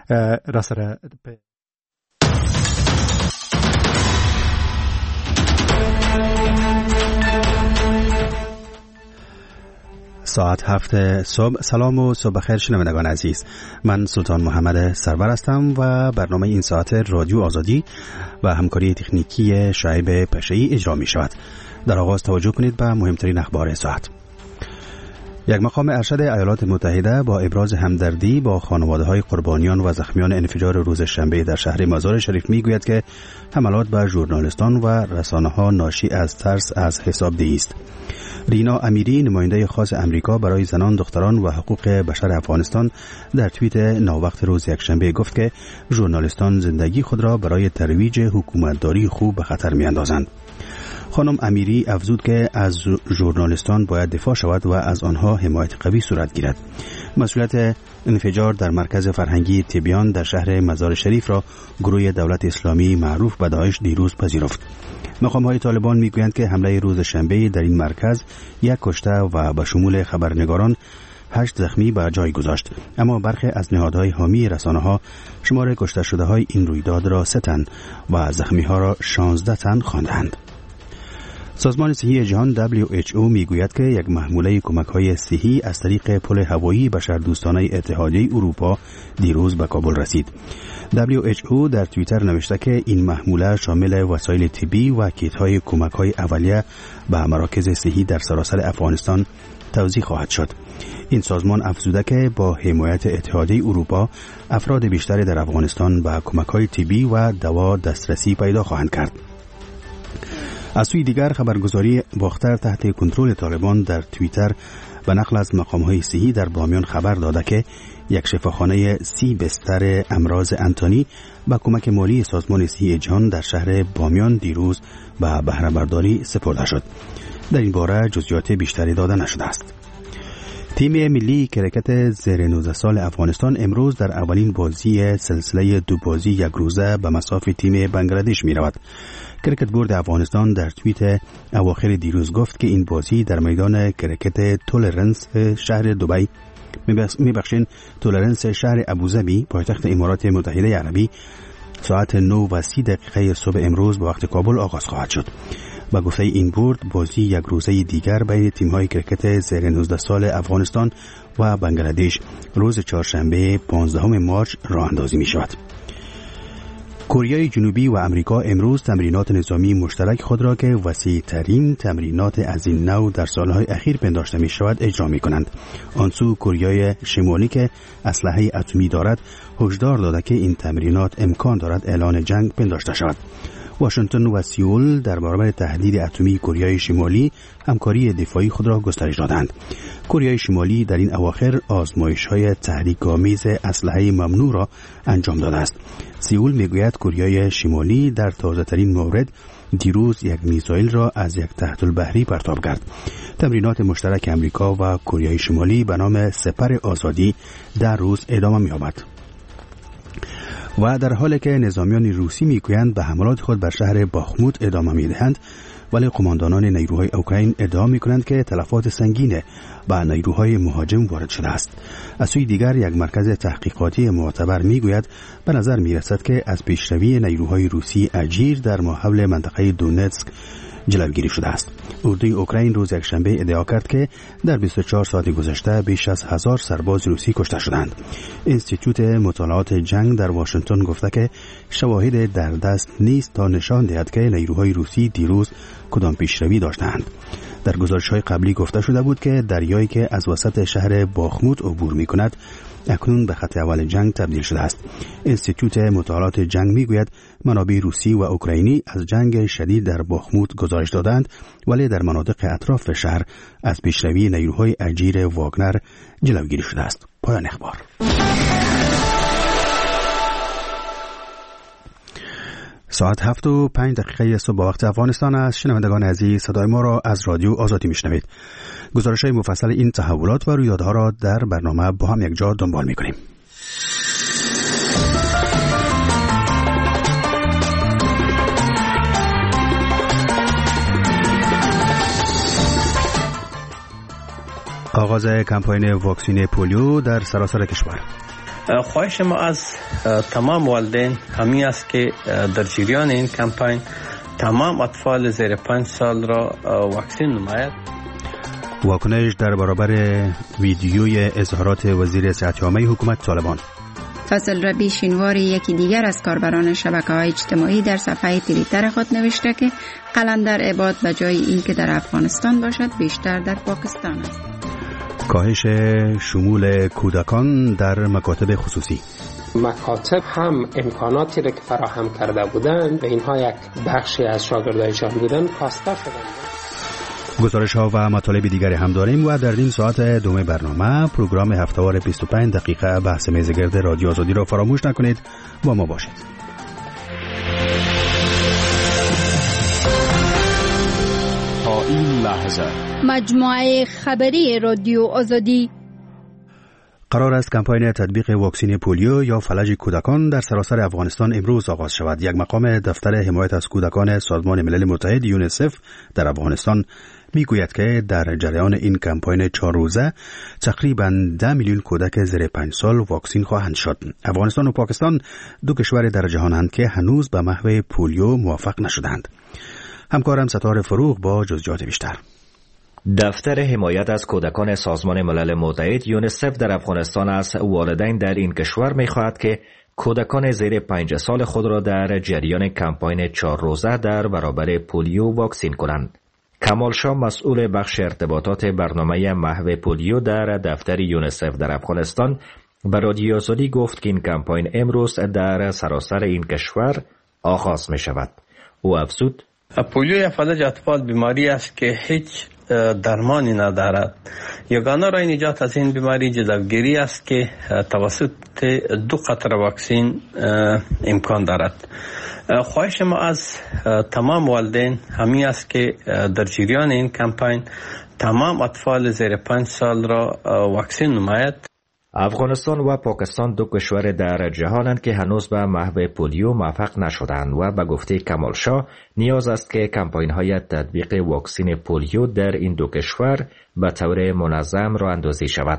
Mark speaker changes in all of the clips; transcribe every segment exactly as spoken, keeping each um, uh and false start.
Speaker 1: راسره ساعت هفت صبح. سلام و صبح خیر شنوندگان عزیز، من سلطان محمد سرور هستم و برنامه این ساعت رادیو آزادی و همکاری تکنیکی شعیب پشه‌ای اجرا می شود. در آغاز توجه کنید به مهمترین اخبار ساعت. یک مقام ارشد ایالات متحده با ابراز همدردی با خانواده‌های قربانیان و زخمیان انفجار روز شنبه در شهر مزار شریف میگوید که حملات به ژورنالیستان و رسانه‌ها ناشی از ترس از حسابدهی است. رینا امیری، نماینده خاص امریکا برای زنان، دختران و حقوق بشر افغانستان، در توییت ناوقت روز یکشنبه گفت که ژورنالیستان زندگی خود را برای ترویج حکومتداری خوب به خطر می‌اندازند. خانم امیری افزود که از ژورنالیستان باید دفاع شود و از آنها حمایت قوی صورت گیرد. مسئولیت انفجار در مرکز فرهنگی تبیان در شهر مزار شریف را گروه دولت اسلامی معروف به داعش دیروز پذیرفت. مقام‌های طالبان میگویند که حمله روز شنبه در این مرکز یک کشته و به شمول خبرنگاران هشت زخمی به جای گذاشت، اما برخی از نهادهای حامی رسانه‌ها شمار کشته شده‌های این رویداد را سه تن و زخمی‌ها را شانزده تن خواندند. سازمان صحی جهان دبلیو اچ او میگوید که یک محموله کمک‌های صحی از طریق پل هوایی بشردوستانه اتحادیه اروپا دیروز به کابل رسید. دبلیو اچ او در توییتر نوشته که این محموله شامل وسایل طبی و کیت‌های کمک‌های اولیه به مراکز صحی در سراسر افغانستان توزیع خواهد شد. این سازمان افزوده که با حمایت اتحادیه اروپا افراد بیشتری در افغانستان به کمک‌های طبی و دوا دسترسی پیدا خواهند کرد. از سوی دیگر خبرگزاری باختر تحت کنترل طالبان در توییتر به نقل از مقام‌های صحی در بامیان خبر داده که یک شفاخانه سی بستر امراض انتانی با کمک مالی سازمان صحی جهان در شهر بامیان دیروز به بهره برداری سپرده شد. در این باره جزئیات بیشتری داده نشده است. تیم ملی کرکت زیر نوزده سال افغانستان امروز در اولین بازی سلسله دو بازی یک روزه به مصاف تیم بنگلادش می رود. کرکت بورد افغانستان در توییت اواخر دیروز گفت که این بازی در میدان کرکت تولرنس شهر دبی میبخشین تولرنس شهر ابوظبی پایتخت امارات متحده عربی ساعت نه و سی دقیقه صبح امروز به وقت کابل آغاز خواهد شد. با گفته این بورد بازی یک روزه دیگر بین تیم‌های کرکت زیر نوزده سال افغانستان و بنگلادش روز چهارشنبه پانزدهم مارس راه اندازی می شود. کره جنوبی و امریکا امروز تمرینات نظامی مشترک خود را که وسیع ترین تمرینات از این نوع در سالهای اخیر پنداشته می شود اجرا می کنند. آنسو کره شمالی که اسلحه اتمی دارد هشدار داده که این تمرینات امکان دارد اعلان جنگ پنداشته شود. واشنگتن و سئول در برابر تهدید اتمی کره شمالی همکاری دفاعی خود را گسترش دادند. کره شمالی در این اواخر آزمایش‌های تحریک‌آمیز اسلحه ممنوع را انجام داده است. سئول میگوید کره شمالی در تازه‌ترین مورد دیروز یک میزایل را از یک تحت البحری پرتاب کرد. تمرینات مشترک امریکا و کره شمالی به نام سپر آزادی در روز ادامه می‌یابد. و در حالی که نظامیان روسی میگویند به حملات خود بر شهر باخموت ادامه میدهند، ولی قماندانان نیروهای اوکراین ادعا میکنند که تلفات سنگین به نیروهای مهاجم وارد شده است. از سوی دیگر یک مرکز تحقیقاتی معتبر میگوید به نظر میرسد که از پیشروی نیروهای روسی اجیر در ماحول منطقه دونتسک جلوگیری شده است. اردوی اوکراین روز یکشنبه ادعا کرد که در بیست و چهار ساعت گذشته بیش از هزار سرباز روسی کشته شدند. انستیتوت مطالعات جنگ در واشنگتن گفته که شواهد در دست نیست تا نشان دهد که نیروهای روسی دیروز کدام پیشروی داشتند. در گزارش‌های قبلی گفته شده بود که دریایی که از وسط شهر باخموت عبور می‌کند اکنون به خط اول جنگ تبدیل شده است. انستیتوت مطالعات جنگ میگوید منابع روسی و اوکراینی از جنگ شدید در باخموت گزارش دادند، ولی در مناطق اطراف شهر از پیشروی نیروهای اجیر واگنر جلوگیری شده است. پایان اخبار. ساعت هفت و پنج دقیقه صبح وقت افغانستان است. شنوندگان عزیز، صدای ما را از رادیو آزادی میشنوید. گزارش‌های مفصل این تحولات و رویدادها را در برنامه با هم یک جا دنبال می‌کنیم. آغاز کمپاین واکسین پولیو در سراسر کشور.
Speaker 2: خواهش ما از تمام والدین همین است که در جریان این کمپین تمام اطفال زیر پنج سال را واکسین نماید.
Speaker 1: واکنش در برابر ویدیوی اظهارات وزیر صحت عامه حکومت طالبان.
Speaker 3: فضل ربی شینواری یکی دیگر از کاربران شبکه‌های اجتماعی در صفحه توییتر خود نوشته که قلندر عباد به جای اینکه در افغانستان باشد بیشتر در پاکستان است.
Speaker 1: کاهش شمول کودکان در مکاتب خصوصی.
Speaker 4: مکاتب هم امکاناتی را که فراهم کرده بودند به اینها یک بخشی از شاگردایشان بودند کاسته شدند.
Speaker 1: گزارش ها و مطالب دیگری هم داریم و در این ساعت دوم برنامه پروگرام هفته‌وار بیست و پنج دقیقه بحث میزگرد رادیو آزادی را فراموش نکنید. با ما باشید.
Speaker 5: تا این لحظه
Speaker 6: مجموعه خبری رادیو آزادی.
Speaker 1: قرار است کمپاین تطبیق واکسن پولیو یا فلج کودکان در سراسر افغانستان امروز آغاز شود. یک مقام دفتر حمایت از کودکان سازمان ملل متحد یونیسف در افغانستان میگوید که در جریان این کمپاین چهار روزه تقریباً ده میلیون کودک زیر پنج سال واکسین خواهند شد. افغانستان و پاکستان دو کشور در جهانند که هنوز به محو پولیو موفق نشدند. همکارم ستاره فروغ با جزئیات بیشتر.
Speaker 7: دفتر حمایت از کودکان سازمان ملل متحد یونیسف در افغانستان از والدین در این کشور می‌خواهد که کودکان زیر پنج سال خود را در جریان کمپاین چهار روزه در برابر پولیو واکسین کنند. کمال شاه مسئول بخش ارتباطات برنامه محو پولیو در دفتر یونیسف در افغانستان به رادیو آزادی گفت که این کمپاین امروز در سراسر این کشور آغاز می شود. او افزود:
Speaker 2: پولیو یا فلج اطفال بیماری است که هیچ درمانی ندارد. یگانه راه نجات از این بیماری جلوگیری است که توسط دو قطره واکسین امکان دارد. خواهش ما از تمام والدین همین است که در جریان این کمپین تمام اطفال زیر پنج سال را واکسین نماید.
Speaker 7: افغانستان و پاکستان دو کشور در جهانند که هنوز به محو پولیو موفق نشدند و به گفته کمال شاه نیاز است که کمپاین‌های تطبیق واکسن پولیو در این دو کشور به طور منظم راه اندازی شود.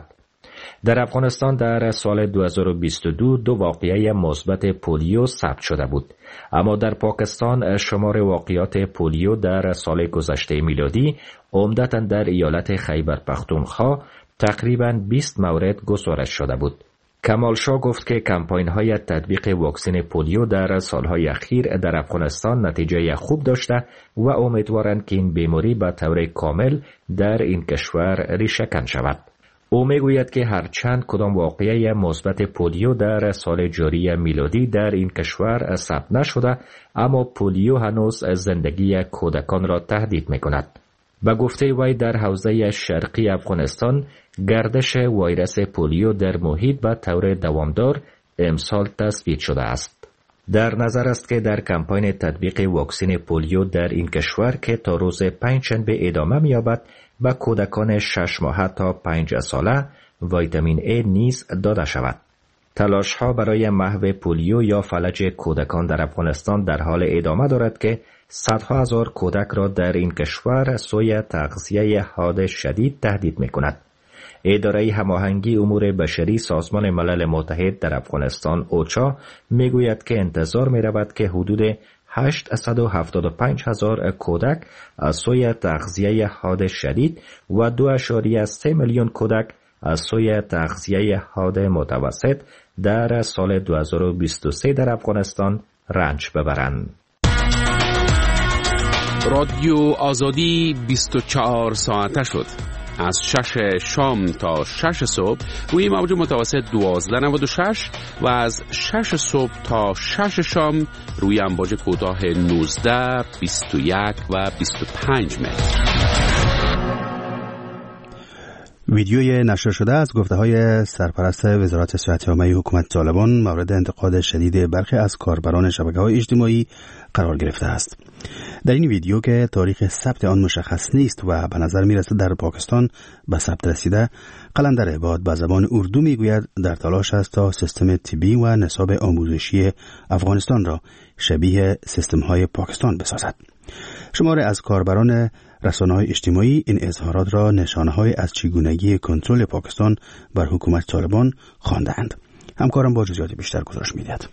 Speaker 7: در افغانستان در سال دو هزار و بیست و دو دو واقعه مثبت پولیو ثبت شده بود، اما در پاکستان شمار واقعات پولیو در سال گذشته میلادی عمدتاً در ایالت خیبر پختونخوا تقریباً بیست مورد گزارش شده بود. کمال شاه گفت که کمپاین‌های تطبیق واکسن پولیو در سالهای اخیر در افغانستان نتیجه خوب داشته و امیدوارند که این بیماری به طور کامل در این کشور ریشه‌کن شود. او میگوید که هرچند کدام واقعه مثبت پولیو در سال جاری میلادی در این کشور ثبت نشده، اما پولیو هنوز زندگی کودکان را تهدید می‌کند. به گفته وی در حوزه شرقی افغانستان گردش ویروس پولیو در محیط به طور دوامدار امسال تثبیت شده است. در نظر است که در کمپاین تطبیق واکسن پولیو در این کشور که تا روز پنجشنبه ادامه می‌یابد به کودکان شش ماهه تا پنج ساله ویتامین A نیز داده شود. تلاش‌ها برای محو پولیو یا فلج کودکان در افغانستان در حال ادامه دارد که صدها هزار کودک را در این کشور سوی تغذیه حاد شدید تهدید می‌کند. اداره هماهنگی امور بشری سازمان ملل متحد در افغانستان اوچا میگوید که انتظار می‌رود که حدود هشتصد و هفتاد و پنج هزار کودک از سوی تغذیه حاد شدید و دو ممیز سه میلیون کودک از سوی تغذیه حاد متوسط در سال دو هزار و بیست و سه در افغانستان رنج ببرند.
Speaker 5: رادیو آزادی بیست و چهار ساعته شد. از شش شام تا شش صبح روی موج متوسط دوازده نود و شش و از شش صبح تا شش شام روی امواج کوتاه نوزده، بیست و یک و بیست و پنج متر.
Speaker 1: ویدیوی نشر شده از گفته‌های سرپرست وزارت صحت عامه حکومت طالبان مورد انتقاد شدید برخی از کاربران شبکه‌های اجتماعی قرار گرفته است. در این ویدیو که تاریخ ثبت آن مشخص نیست و به نظر می‌رسد در پاکستان به ثبت رسیده، قلندر عباد به زبان اردو میگوید در تلاش است تا سیستم طبی و نصاب آموزشی افغانستان را شبیه سیستم‌های پاکستان بسازد. شماری از کاربران رسانه‌های اجتماعی این اظهارات را نشانه‌های از چگونگی کنترل پاکستان بر حکومت طالبان خواندند. همکارم با جزئیات بیشتر گزارش می‌دهد.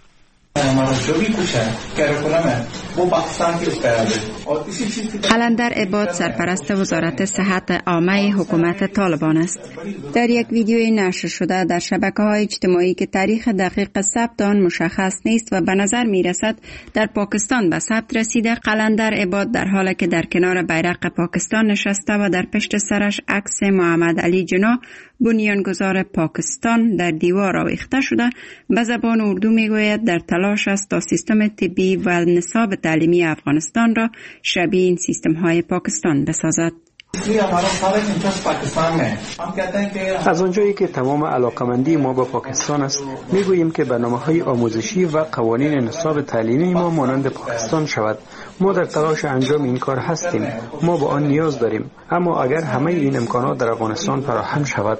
Speaker 3: قلندر عباد سرپرست وزارت صحت عامه حکومت طالبان است. در یک ویدیوی نشر شده در شبکه‌های اجتماعی که تاریخ دقیق ثبت آن مشخص نیست و به نظر می‌رسد در پاکستان به ثبت رسیده، قلندر عباد در حالی که در کنار بیرق پاکستان نشسته و در پشت سرش عکس محمد علی جناح بنیانگذار پاکستان در دیوار آویخته شده به زبان اردو میگوید در تلاش است تا سیستم طبی و نصاب تعلیمی افغانستان را شبیه این سیستم های پاکستان بسازد.
Speaker 8: از اونجایی که تمام علاقمندی ما با پاکستان است، میگوییم که برنامه‌های آموزشی و قوانین نصاب تعلیمی ما مانند پاکستان شود. ما در تلاش انجام این کار هستیم. ما با آن نیاز داریم. اما اگر همه این امکانات در افغانستان فراهم شود.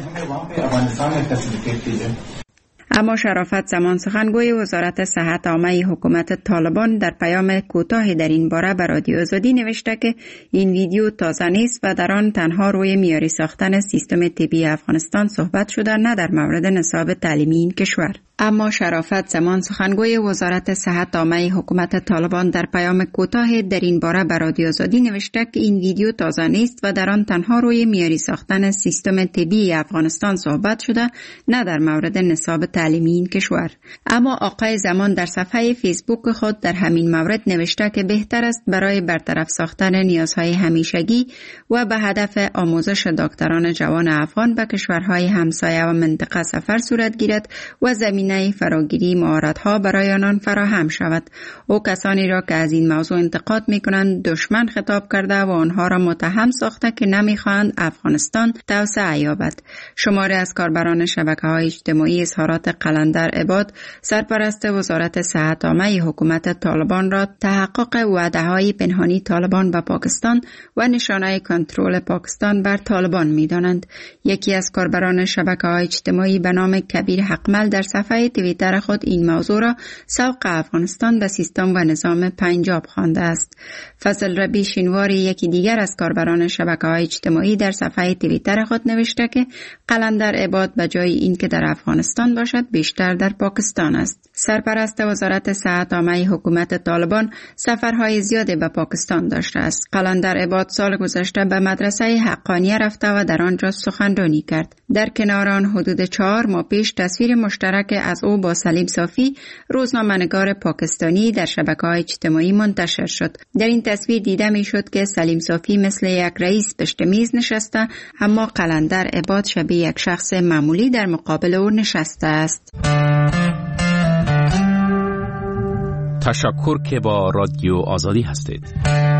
Speaker 3: اما شرافت زمان سخنگوی وزارت صحت عامه حکومت طالبان در پیام کوتاهی در این باره به رادیو آزادی نوشته که این ویدیو تازه نیست و در آن تنها روی معیاری ساختن سیستم طبی افغانستان صحبت شده، نه در مورد نصاب تعلیمی این کشور. اما شرافت زمان سخنگوی وزارت صحت عامه حکومت طالبان در پیام کوتاه در این باره به رادیو آزادی نوشته که این ویدیو تازه نیست و در آن تنها روی معیاری ساختن سیستم طبی افغانستان صحبت شده، نه در مورد نصاب تعلیمی این کشور. اما آقای زمان در صفحه فیسبوک خود در همین مورد نوشته که بهتر است برای برطرف ساختن نیازهای همیشگی و به هدف آموزش دکتران جوان افغان به کشورهای همسایه و منطقه سفر صورت گیرد و زمینه فراگیری مهارت‌ها برای آنان فراهم شود. او کسانی را که از این موضوع انتقاد می‌کنند دشمن خطاب کرده و آنها را متهم ساخته که نمی‌خواهند افغانستان توسعه یابد. شماری از کاربران شبکه‌های اجتماعی اظهارات قلندر عباد سرپرست وزارت صحت عامه حکومت طالبان را تحقق وعده‌های پنهانی طالبان به پاکستان و نشانه کنترل پاکستان بر طالبان می‌دانند. یکی از کاربران شبکه‌های اجتماعی به نام کبیر حقمل در صفحه توییتر خود این موضوع را سوق افغانستان به سیستم و نظام پنجاب خوانده است. فضل ربی شینواری یکی دیگر از کاربران شبکه‌های اجتماعی در صفحه توییتر خود نوشته که قلندر عباد به جای اینکه در افغانستان باشد بیشتر در پاکستان است. سرپرست وزارت صحت عامه حکومت طالبان سفرهای زیادی به پاکستان داشته است. قلندر عباد سال گذشته به مدرسه حقانیه رفته و در آنجا سخنرانی کرد. در کنار آن حدود چهار ماه پیش تصویر مشترک از او با سلیم صافی روزنامه‌نگار پاکستانی در شبکه‌های اجتماعی منتشر شد. در این تصویر دیده می‌شد که سلیم صافی مثل یک رئیس پشت میز نشسته، اما قلندر عباد شبیه یک شخص معمولی در مقابل او نشسته است.
Speaker 5: تشکر که با رادیو آزادی هستید.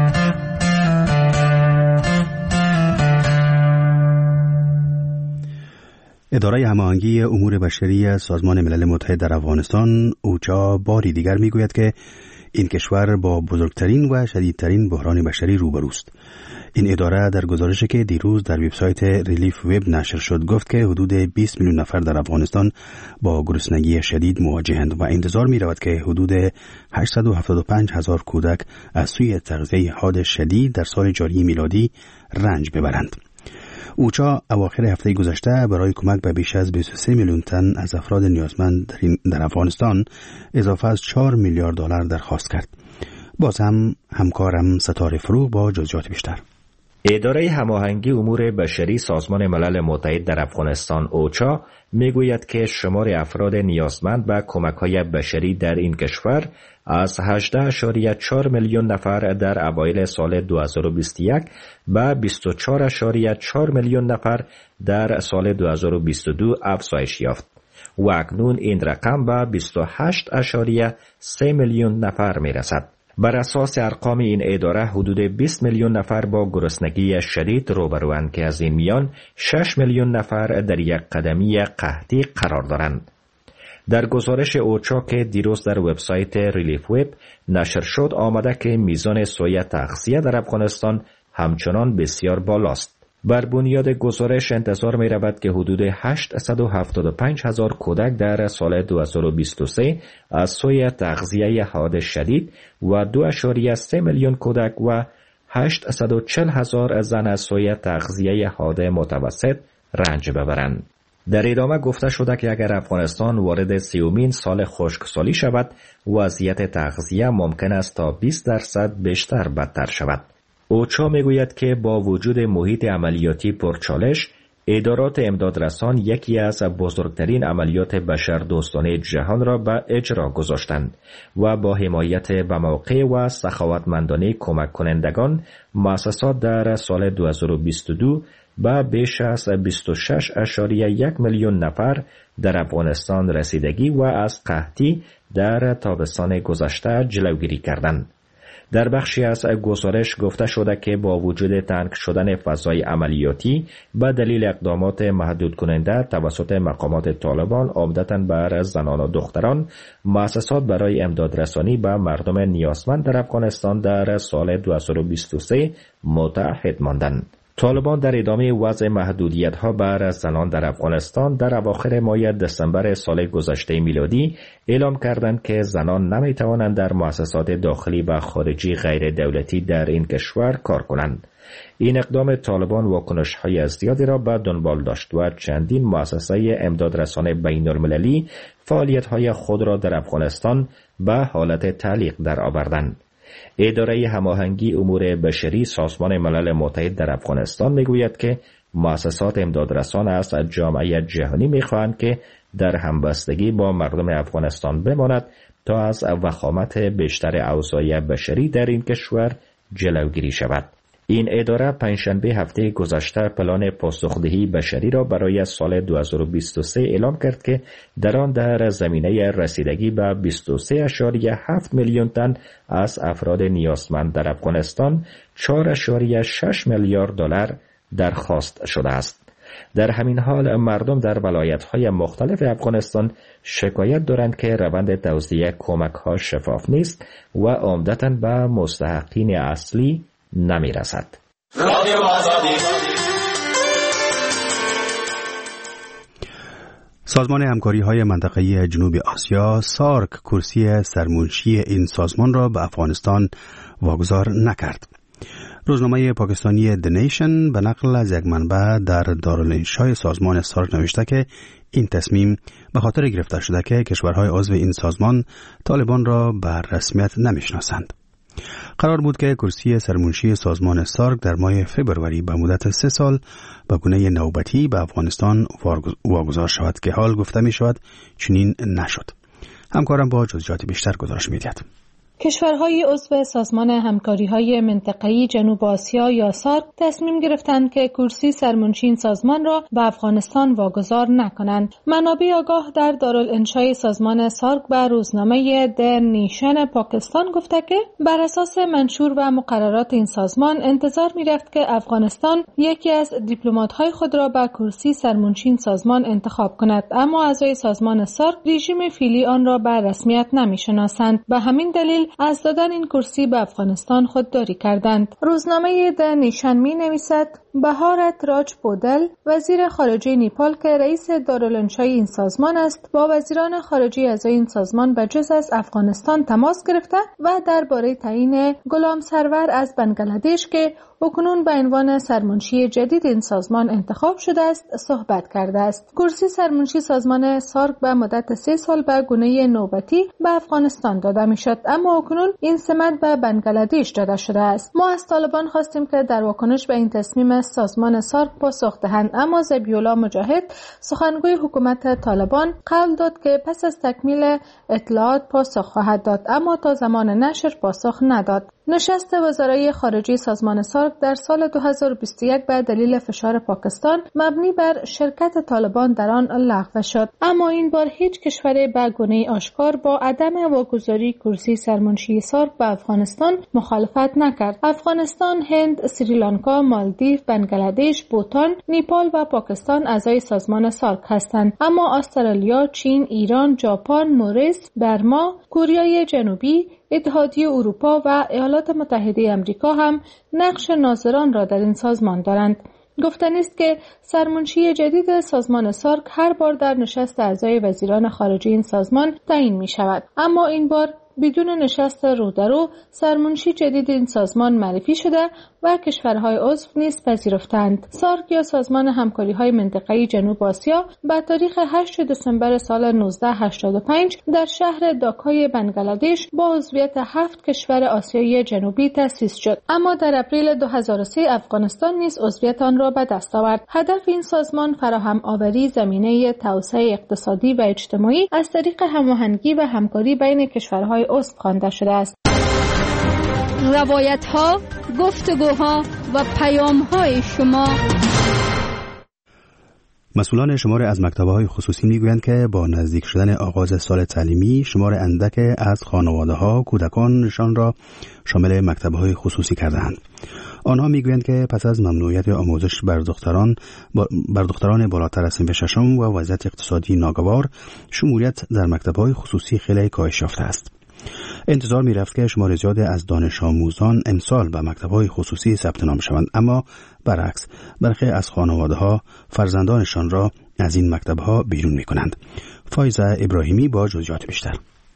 Speaker 1: اداره هماهنگی امور بشری سازمان ملل متحد در افغانستان اوچا باری دیگر میگوید که این کشور با بزرگترین و شدیدترین بحران بشری روبروست. این اداره در گزارشی که دیروز در وبسایت ریلیف وب نشر شد گفت که حدود بیست میلیون نفر در افغانستان با گرسنگی شدید مواجهند و انتظار می رود که حدود هشتصد و هفتاد و پنج هزار کودک از سوی تغذیه حاد شدید در سال جاری میلادی رنج ببرند. اوچا اواخر هفته گذشته برای کمک به بیش از بیست و سه میلیون تن از افراد نیازمند در افغانستان اضافه از چهار میلیارد دلار درخواست کرد. باز هم همکارم ستاره فروغ با جزئیات بیشتر.
Speaker 7: اداره هماهنگی امور بشری سازمان ملل متحد در افغانستان اوچا میگوید که شمار افراد نیازمند به کمک‌های بشری در این کشور از هجده اشاریه چهار میلیون نفر در اوایل سال دو هزار و بیست و یک به بیست و چهار اشاریه چهار میلیون نفر در سال دو هزار و بیست و دو افزایش یافت و اکنون این رقم به بیست و هشت اشاریه سه میلیون نفر میرسد. بر اساس ارقام این اداره حدود بیست میلیون نفر با گرسنگی شدید روبروند که از این میان شش میلیون نفر در یک قدمی قحطی قرار دارند. در گزارش اوچا که دیروز در وبسایت ریلیف وب نشر شد آمده که میزان سوی تغذیه در افغانستان همچنان بسیار بالاست. بر بنیاد گزارش انتظار می رود که حدود هشتصد و هفتاد و پنج هزار کودک در سال دو هزار و بیست و سه از سوی تغذیه حاد شدید و دو اشاریه سه میلیون کودک و هشتصد و چهل هزار زن از سوی تغذیه حاد متوسط رنج ببرند. در ادامه گفته شده که اگر افغانستان وارد سیومین سال خشکسالی شود، وضعیت تغذیه ممکن است تا بیست درصد بیشتر بدتر شود. اوچا میگوید که با وجود محیط عملیاتی پرچالش، ادارات امدادرسان یکی از بزرگترین عملیات بشردوستانه جهان را به اجرا گذاشتند و با حمایت به موقع و سخاوتمندانه کمک کنندگان، مؤسسات در سال دو هزار و بیست و دو به بیش از بیست و شش اشاریه یک میلیون نفر در افغانستان رسیدگی و از قحطی در تابستان گذشته جلوگیری کردند. در بخشی از گزارش گفته شده که با وجود تنگ شدن فضای عملیاتی به دلیل اقدامات محدود کننده توسط مقامات طالبان عمدتاً بر زنان و دختران، مؤسسات برای امدادرسانی به مردم نیازمند در افغانستان در سال دو هزار و بیست و سه متحد ماندند. طالبان در ادامه وضع محدودیت‌ها بر زنان در افغانستان در اواخر ماه دسامبر سال گذشته میلادی اعلام کردند که زنان نمی‌توانند در مؤسسات داخلی و خارجی غیر دولتی در این کشور کار کنند. این اقدام طالبان واکنش‌های زیادی را به دنبال داشت و چندین مؤسسه امدادرسانه بین‌المللی فعالیت‌های خود را در افغانستان به حالت تعلیق درآوردند. اداره هماهنگی امور بشری سازمان ملل متحد در افغانستان میگوید که مؤسسات امدادرسان از جامعه جهانی میخواهند که در همبستگی با مردم افغانستان بماند تا از وخامت بیشتر اوضاع بشری در این کشور جلوگیری شود. این اداره پنجشنبه هفته گذشته پلان پاسخدهی بشری را برای سال دو هزار و بیست و سه اعلام کرد که در آن در زمینه رسیدگی به بیست و سه اشاریه هفت میلیون تن از افراد نیازمند در افغانستان چهار اشاریه شش میلیارد دلار درخواست شده است. در همین حال مردم در ولایت‌های مختلف افغانستان شکایت دارند که روند توزیع کمک‌ها شفاف نیست و عمدتاً به مستحقین اصلی نمی رسد.
Speaker 1: سازمان همکاری های منطقه‌ای جنوب آسیا سارک کرسی سرمنشی این سازمان را به افغانستان واگذار نکرد. روزنامه پاکستانی The Nation به نقل از یک منبع در دارالانشای سازمان سارک نوشته که این تصمیم به خاطر گرفته شده که کشورهای عضو این سازمان طالبان را به رسمیت نمیشناسند. قرار بود که کرسی سرمنشی سازمان سارک در ماه فبروری به مدت سه سال به گونه نوبتی به افغانستان واگذار شود که حال گفته می شود چنین نشد. همکارم با جزئیات بیشتر گزارش می دهد.
Speaker 9: کشورهای عضو سازمان همکاری‌های منطقه‌ای جنوب آسیا یا سارک تصمیم گرفتند که کرسی سرمنشی این سازمان را به افغانستان واگذار نکنند. منابع آگاه در دارالانشای سازمان سارک به روزنامه د نیشن پاکستان گفته که بر اساس منشور و مقررات این سازمان انتظار می‌رفت که افغانستان یکی از دیپلمات‌های خود را به کرسی سرمنشی این سازمان انتخاب کند، اما اعضای سازمان سارک رژیم فعلی آن را به رسمیت نمی‌شناسند. به همین دلیل از دادن این کرسی به افغانستان خودداری کردند. روزنامه د نیشن می نویسد بهارت راج پودل وزیر خارجه نیپال که رئیس دارالانشای این سازمان است با وزیران خارجه اعضای این سازمان به جز از افغانستان تماس گرفته و درباره تعیین غلام سرور از بنگلادش که اکنون به عنوان سرمنشی جدید این سازمان انتخاب شده است صحبت کرده است. کرسی سرمنشی سازمان سارک به مدت سه سال به گونه نوبتی به افغانستان داده می شد، اما اکنون این سمت به بنگلادش داده شده است. ما از طالبان خواستیم که در واکنش به این تصمیم سازمان سارک پاسخ دهند، اما ذبیح‌الله مجاهد سخنگوی حکومت طالبان قول داد که پس از تکمیل اطلاعات پاسخ خواهد داد، اما تا زمان نشر پاسخ نداد. نشست وزرای خارجه سازمان سارک در سال دو هزار و بیست و یک به دلیل فشار پاکستان مبنی بر شرکت طالبان در آن لغو شد، اما این بار هیچ کشور به گونه آشکار با عدم واگذاری کرسی سرمنشی سارک به افغانستان مخالفت نکرد. افغانستان، هند، سریلانکا، مالدیو، بنگلادش، بوتان، نیپال و پاکستان اعضای سازمان سارک هستند، اما استرالیا، چین، ایران، ژاپن، موریس، برما، کره جنوبی، اتحادیه اروپا و ایالات متحده آمریکا هم نقش ناظران را در این سازمان دارند. گفتنی است که سرمنشی جدید سازمان سارک هر بار در نشست اعضای وزیران خارجه این سازمان تعیین می شود، اما این بار بدون نشست رو در رو سرمنشی جدید این سازمان معرفی شده و کشورهای عضو نیز پذیرفتند. سارک یا سازمان همکاری‌های منطقه‌ای جنوب آسیا با تاریخ هشتم دسامبر سال نوزده هشتاد و پنج در شهر داکای بنگلادش با عضویت هفت کشور آسیایی جنوبی تأسیس شد، اما در اپریل دو هزار و سه افغانستان نیز عضویت آن را به دست آورد. هدف این سازمان فراهم آوری زمینه توسعه اقتصادی و اجتماعی از طریق هماهنگی و همکاری بین کشورهای عضو خوانده شده است.
Speaker 6: روایت‌ها، گفتگوها و پیام‌های شما.
Speaker 1: مسئولان شمار از مکتب‌های خصوصی میگویند که با نزدیک شدن آغاز سال تعلیمی شمار اندک از خانواده‌ها کودکانشان را شامل مکتب‌های خصوصی کرده‌اند. آنها میگویند که پس از ممنوعیت آموزش بر دختران بر دختران بالاتر از صنف ششم و وضعیت اقتصادی ناگوار، شمولیت در مکتب‌های خصوصی خیلی کاهش یافته است. انتظار می رفت که شمار زیاد از دانش آموزان امسال به مکتب‌های خصوصی ثبت نام شوند، اما برعکس برخی از خانواده‌ها فرزندانشان را از این مکتب‌ها بیرون می‌کنند. فایزه ابراهیمی با جزئیات بیشتر.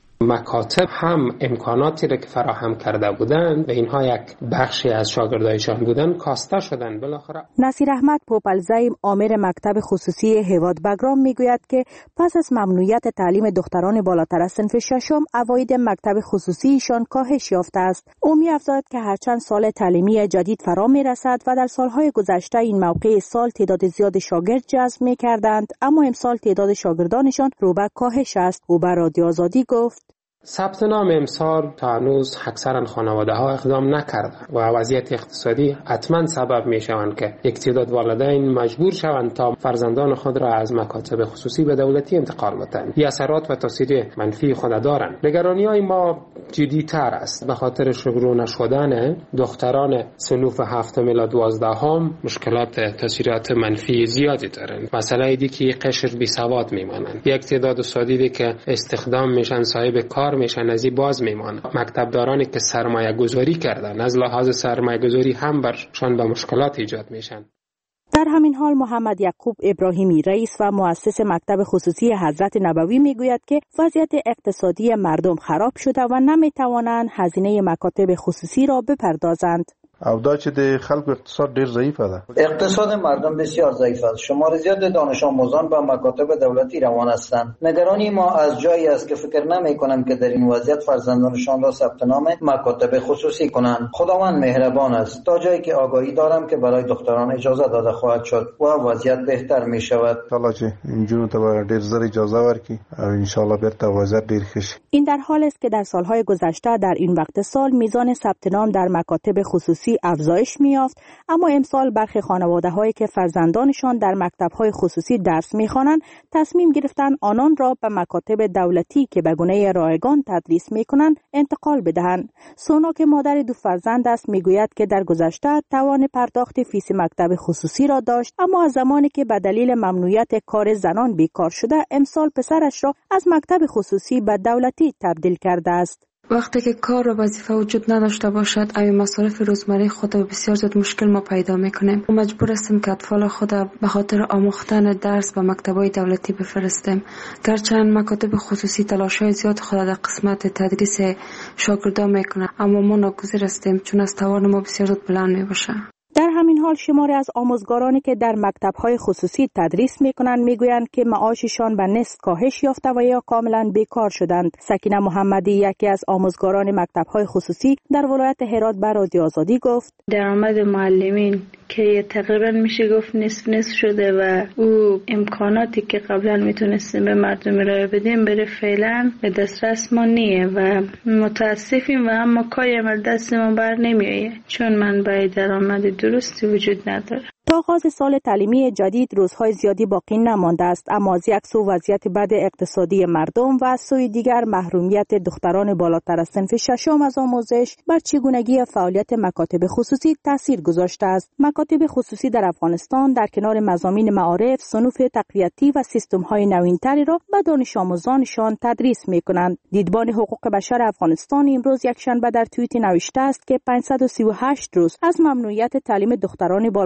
Speaker 4: مکاتب هم امکاناتی را که فراهم کرده بودند و اینها یک بخشی از شاگردایشان بودند کاسته شدند. بالاخره
Speaker 10: نصیر احمد پوپلزی آمر مکتب خصوصی هیواد بگرام میگوید که پس از ممنوعیت تعلیم دختران بالاتر از صنف ششم عواید مکتب خصوصیشان کاهش یافته است. او می‌افزاید که هرچند سال تعلیمی جدید فرا میرسد و در سالهای گذشته این موقع سال تعداد زیاد شاگرد جذب می‌کردند، اما امسال تعداد شاگردانشان رو به کاهش است. او به رادیو آزادی گفت:
Speaker 4: ثبت نام امسال تا هنوز اکثرا خانواده ها اقدام نکردند و وضعیت اقتصادی حتما سبب می شوند که یک تعداد والدین مجبور شوند تا فرزندان خود را از مکاتب خصوصی به دولتی انتقال بدهند. این اثرات و تاثیر منفی خود دارند. نگرانی های ما جدی‌تر است به خاطر شروع نشدن دختران صنوف هفتم الی دوازدهم. مشکلات تاثیرات منفی زیادی دارند. مسئله دیگه که قشر بی سواد میمانند. یک تعداد سادی که استخدام میشن صاحب کار میشن از این باز میمانند. مکتبدارانی که سرمایه گذاری کردن از لحاظ سرمایه گذاری هم برشان به مشکلات ایجاد میشن.
Speaker 10: در همین حال محمد یعقوب ابراهیمی رئیس و مؤسس مکتب خصوصی حضرت نبوی میگوید که وضعیت اقتصادی مردم خراب شده و نمیتوانند هزینه مکاتب خصوصی را بپردازند.
Speaker 11: او دا چې د خلکو اقتصاد ډیر ضعیف ده.
Speaker 12: اقتصاد مردم بسیار ضعیف است. شمار زیاد دانش آموزان به مکاتب دولتی روان هستند. نگرانی ما از جایی است که فکر نمی کنم که در این وضعیت فرزندانشان را ثبت نام مکاتب خصوصی کنند. خداوند مهربان است. تا جایی که آگاهی دارم که برای دختران اجازه داده خواهد شد و وضعیت بهتر می شود.
Speaker 11: ان شاء الله چې اینجوری ته ډیر زر اجازه ورکړي او ان شاء الله بیرته وضعیت ډیر ښه شي.
Speaker 10: این در حال است که در سالهای گذشته در این وقت سال میزان ثبت نام در مکاتب خصوصی افزایش می‌یافت، اما امسال برخی خانواده‌هایی که فرزندانشان در مکتب‌های خصوصی درس می‌خوانند تصمیم گرفتند آنان را به مکاتب دولتی که به گونه رایگان تدریس می‌کنند انتقال بدهند. سونا که مادر دو فرزند است میگوید که در گذشته توان پرداخت فیس مکتب خصوصی را داشت، اما از زمانی که به دلیل ممنوعیت کار زنان بیکار شده امسال پسرش را از مکتب خصوصی به دولتی تبدیل کرده است.
Speaker 13: وقتی که کار و وظیفه وجود نداشته باشد اوی مصارف روزمره خود و بسیار زیاد مشکل ما پیدا میکنیم و مجبور هستیم که اطفال خود به خاطر آموختن درس به مکتب‌های دولتی بفرستیم. گرچند مکاتب خصوصی تلاش‌های زیاد خود در قسمت تدریس شاگردان میکنه، اما ما ناگزیر هستیم چون از توان ما بسیار زیاد بلند میباشه.
Speaker 10: در همین حال شماری از آموزگارانی که در مکتب‌های خصوصی تدریس می‌کنند می‌گویند که معاششان به نصف کاهش یافته و یا کاملا بیکار شدند. سکینه محمدی یکی از آموزگاران مکتب‌های خصوصی در ولایت هرات به رادیو آزادی گفت:
Speaker 14: درآمد معلمین که تقریبا میشه گفت نصف نصف شده و او امکاناتی که قبلا میتونستیم به مردم ارائه بدیم بره فعلا به دسترس ما نیه و متاسفیم و اما کاری عمل دست ما بر نمیایه چون منبع درآمد درستی وجود نداره.
Speaker 10: تا آغاز سال تعلیمی جدید روزهای زیادی باقی نمانده است، اما از یک سو وضعیت بد اقتصادی مردم و از سوی دیگر محرومیت دختران بالاتر از صنف ششم از آموزش بر چگونگی فعالیت مکاتب خصوصی تاثیر گذاشته است. مکاتب خصوصی در افغانستان در کنار مضامین معارف، صنوف تقویتی و سیستم‌های نوین‌تری را به دانش آموزانشان تدریس می‌کنند. دیدبان حقوق بشر افغانستان امروز یکشنبه در توییتی نوشته است که پانصد و سی و هشت روز از ممنوعیت تعلیم دختران بالاتر از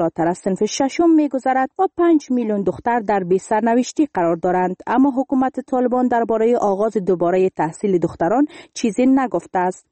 Speaker 10: صنف ششم می‌گذرد و پنج میلیون دختر در بی سرنوشتی قرار دارند. اما حکومت طالبان درباره آغاز دوباره تحصیل دختران چیزی نگفته است.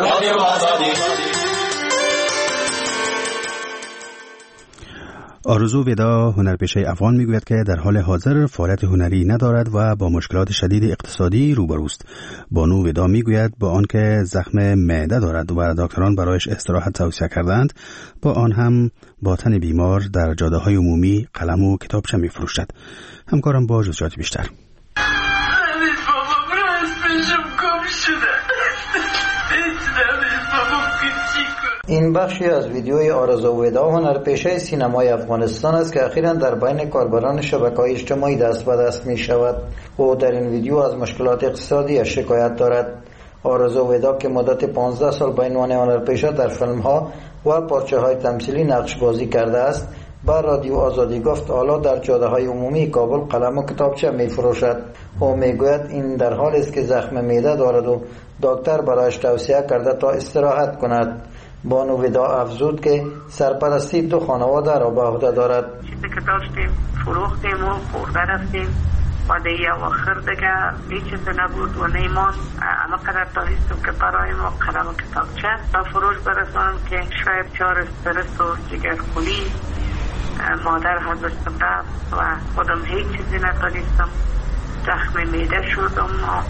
Speaker 1: آرزو ودا هنرپیشه افغان میگوید که در حال حاضر فعالیت هنری ندارد و با مشکلات شدید اقتصادی روبروست. بانو ودا میگوید با آنکه زخم معده دارد و دکتران برایش استراحت توصیه کردند، با آن هم با تن بیمار در جاده‌های عمومی قلم و کتابچه میفروشد. همکارم با جزئیات بیشتر.
Speaker 12: این بخشی از ویدیوی آرزو ودا هنرپیشه سینمای افغانستان است که اخیراً در بین کاربران شبکه‌های اجتماعی دست به دست می شود. او در این ویدیو از مشکلات اقتصادی شکایت دارد. آرزو ودا که مدت پانزده سال به عنوان هنرپیشه در فیلم‌ها و پارچه‌های تمثیلی نقش بازی کرده است، با رادیو آزادی گفت حالا در جاده‌های عمومی کابل قلم و کتابچه می‌فروشد. او می‌گوید این در حالی است که زخم معده دارد و دکتر برایش توصیه کرده تا استراحت کند. بانو ودا افزود که سرپرستی دو خانواده را به عهده دارد.
Speaker 15: چیزی که داشتیم فروختیم و خورده رفتیم و دیگه آخر دیگه هیچ چیز نبود و نیمان اما قدر دانستم که برای ما قلم و کتابچه و فروش برسانم که شاید چهار استرس و جگرخونی مادر حضرتم رفت و خودم هیچ چیزی ندانستم. زخم معده شد اما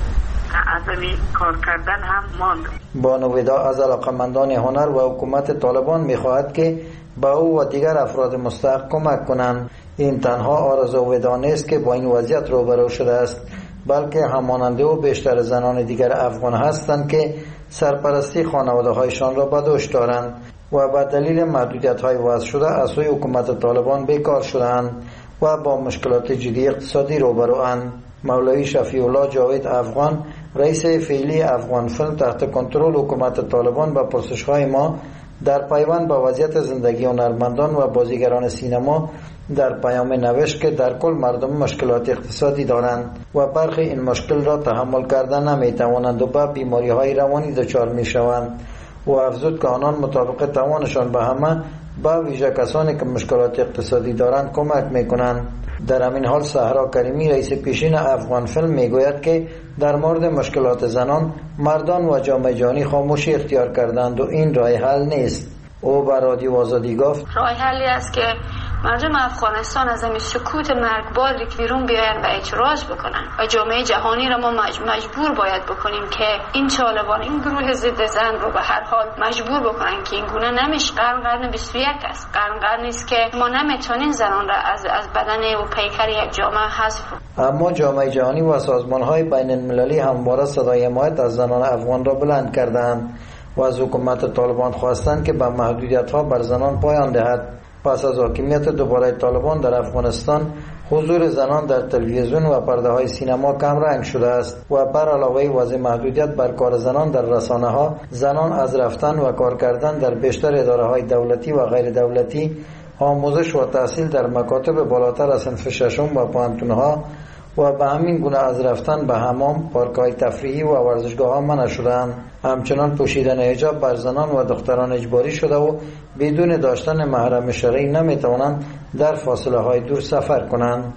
Speaker 15: عزمی کار کردن هم ماند.
Speaker 12: بانو ودا از علاقمندان هنر و حکومت طالبان می‌خواهد که با او و دیگر افراد مستحق کمک کنند. این تنها آرزو ودا نیست که با این وضعیت روبرو شده است، بلکه همانند او بیشتر زنان دیگر افغان هستند که سرپرستی خانواده‌هایشان را به دوش دارند و به دلیل محدودیت‌های وضع شده از سوی حکومت طالبان بیکار شدند و با مشکلات جدی اقتصادی روبروند. مولوی شفیع الله جاوید افغان، رئیس فعلی افغان فیلم تحت کنترل حکومت طالبان، با پرسش‌های ما در پیوند با وضعیت زندگی هنرمندان و بازیگران سینما در پیام نوشت که در کل مردم مشکلات اقتصادی دارند و برخی این مشکل را تحمل کردن نمی‌توانند و به بیماری‌های روانی دچار می‌شوند. و افزود که آنان مطابق توانشان به همه با ویژه کسانی که مشکلات اقتصادی دارند کمک میکنند. در همین حال صحرا کریمی رئیس پیشین افغان فیلم میگوید که در مورد مشکلات زنان مردان و جامعه جهانی خاموشی اختیار کردند و این راه حل نیست. او به رادیو آزادی گفت
Speaker 16: راه حلی است که مردم افغانستان از این سکوت مرگباری که بیرون بیاین و اعتراض بکنن و جامعه جهانی را ما مجبور باید بکنیم که این طالبان، این گروه ضد زن رو به هر حال مجبور بکنن که این گونه نمیشه. قرن قرن بیست و یک است. قرن قرنی است که ما نمیتونیم زنان را از از بدن و پیکر یک جامعه حذف کنیم.
Speaker 12: اما جامعه جهانی و سازمان‌های بین المللی همواره صدای حمایت از زنان افغان را بلند کردند و از حکومت طالبان خواستند که به محدودیت‌ها بر زنان پایان دهد. پس از حاکمیت دوباره طالبان در افغانستان، حضور زنان در تلویزیون و پرده های سینما کم رنگ شده است و بر علاوه وضع محدودیت بر کار زنان در رسانه ها، زنان از رفتن و کار کردن در بیشتر اداره های دولتی و غیر دولتی، آموزش و تحصیل در مکاتب بالاتر از صنف ششم و پانتون ها و به همین گونه از رفتن به حمام، پارک‌های تفریحی و ورزشگاه‌ها منع شدند. همچنان پوشیدن حجاب بر زنان و دختران اجباری شده و بدون داشتن محرم شرعی نمی‌توانند در فاصله‌های دور سفر کنند.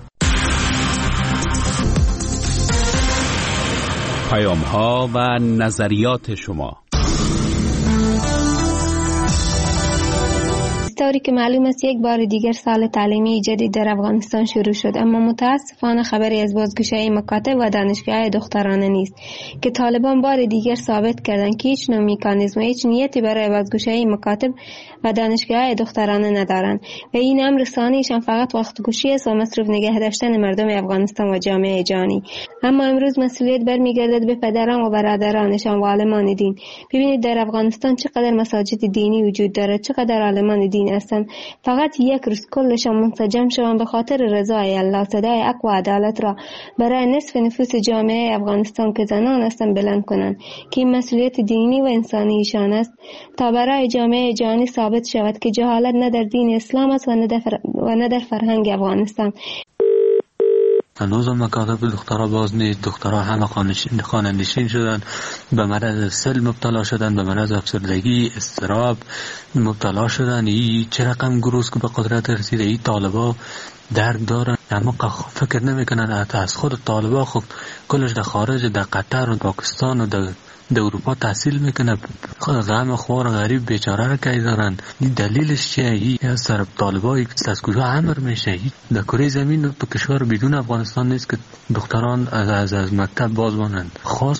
Speaker 5: پیام‌ها و نظریات شما.
Speaker 17: طوری که معلوم است یک بار دیگر سال تعلیمی جدید در افغانستان شروع شد، اما متاسفانه خبری از بازگشایی مکاتب و دانشگاه دخترانه نیست که طالبان بار دیگر ثابت کردند که هیچ نوع مکانیزم و هیچ نیتی برای بازگشایی مکاتب و دانشگاه دخترانه ندارند و این امر ثانیشان فقط وقت گوشی است و مصرف نگه داشتن مردم افغانستان و جامعه جهانی. اما امروز مسئولیت برمیگردد به پدران و برادرانشان و عالمان دین. ببینید در افغانستان چقدر مساجد دینی وجود دارد، چقدر عالمان دین هستند. فقط یک روز کلشان منسجم شوند به خاطر رضای الله، صدای حق و عدالت را برای نصف نفوس جامعه افغانستان که زنان هستند بلند کنند که این مسئولیت دینی و انسانی ایشان است تا برای جامعه جهانی ثابت شود که جهالت نه در دین اسلام است و نه در, فر... و نه در فرهنگ افغانستان.
Speaker 18: هنوز مکاتب دخترها باز نیست، دخترها همه خانه نشین شدن، به مرض سل مبتلا شدن، به مرض افسردگی، اضطراب مبتلا شدن. این چه رقم گروه که به قدرت رسیده، این طالبا درد دارن، اما فکر نمیکنن حتی از خود طالبا خب کلش در خارج، در قطر و پاکستان و در در اروپا تحصیل میکنه، غم خوار غریب بیچاره را که دارن. این دلیلش چیه؟ این سر طالبایی که از کجا امر میشه؟ در کره زمین تو کشور بدون افغانستان نیست که دختران از از, از مکتب باز مانند. خاص